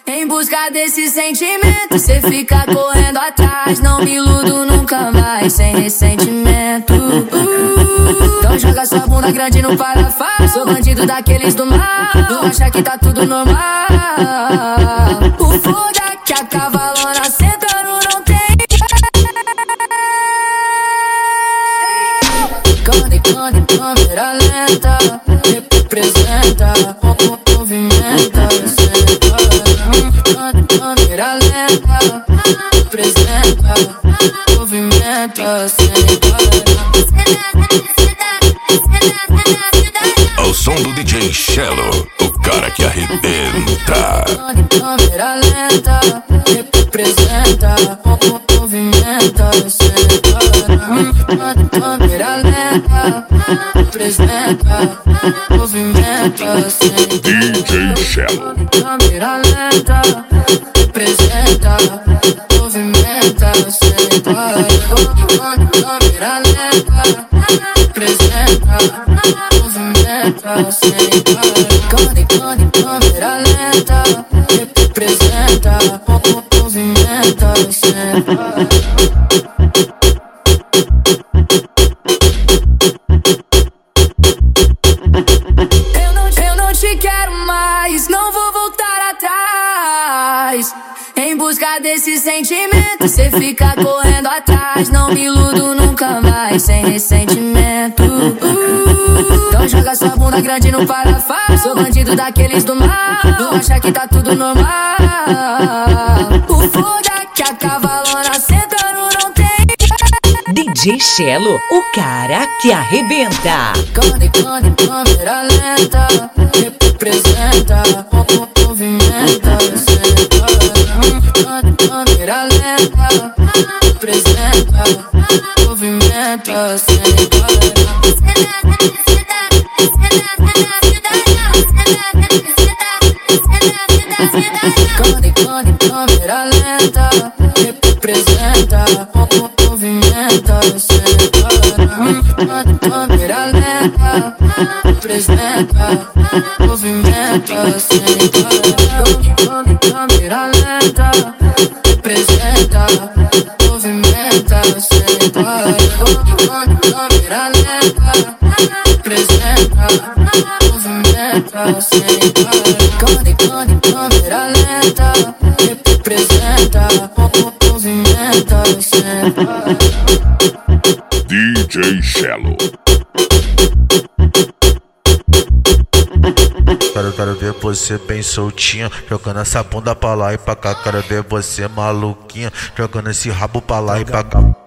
Em busca desse sentimento, cê fica correndo atrás. Não me iludo nunca mais, sem ressentimento. Então joga sua bunda grande no parafuso. Sou bandido daqueles do mal, não acha que tá tudo normal. O foda é que a cavalona sentando não tem. Quando em câmera lenta, representa, movimenta, senta. Câmera lenta, representa, movimenta, senta. Ao som do DJ Shello, o cara que arrebenta. Câmera lenta, representa, movimenta, senta. Câmera lenta, representa, movimenta, senta. DJ Shello. Câmera lenta, representa, movimenta, senta. Câmera lenta, representa, movimenta, senta. Câmera lenta, representa, movimenta, senta. Eu não te quero mais, não vou voltar atrás. Em busca desse sentimento, cê fica correndo atrás. Não me iludo nunca mais, sem ressentimento. Então joga sua bunda grande no parafuso. Sou bandido daqueles do mal, não acha que tá tudo normal. O foda é que a cavalona sentando não tem. DJ Shello, o cara que arrebenta. Câmera lenta, representa, movimenta, senta. Câmera lenta, representa, movimenta, senta. Câmera lenta, representa, movimenta, senta. Câmera lenta, representa, movimenta, senta. Câmera lenta, representa, movimenta, senta. Câmera lenta, representa, movimenta, senta. Câmera lenta, representa, movimenta, senta. DJ Shello. Quero ver você bem soltinha, jogando essa bunda pra lá e pra cá. Quero ver você maluquinha, jogando esse rabo pra lá e pra cá.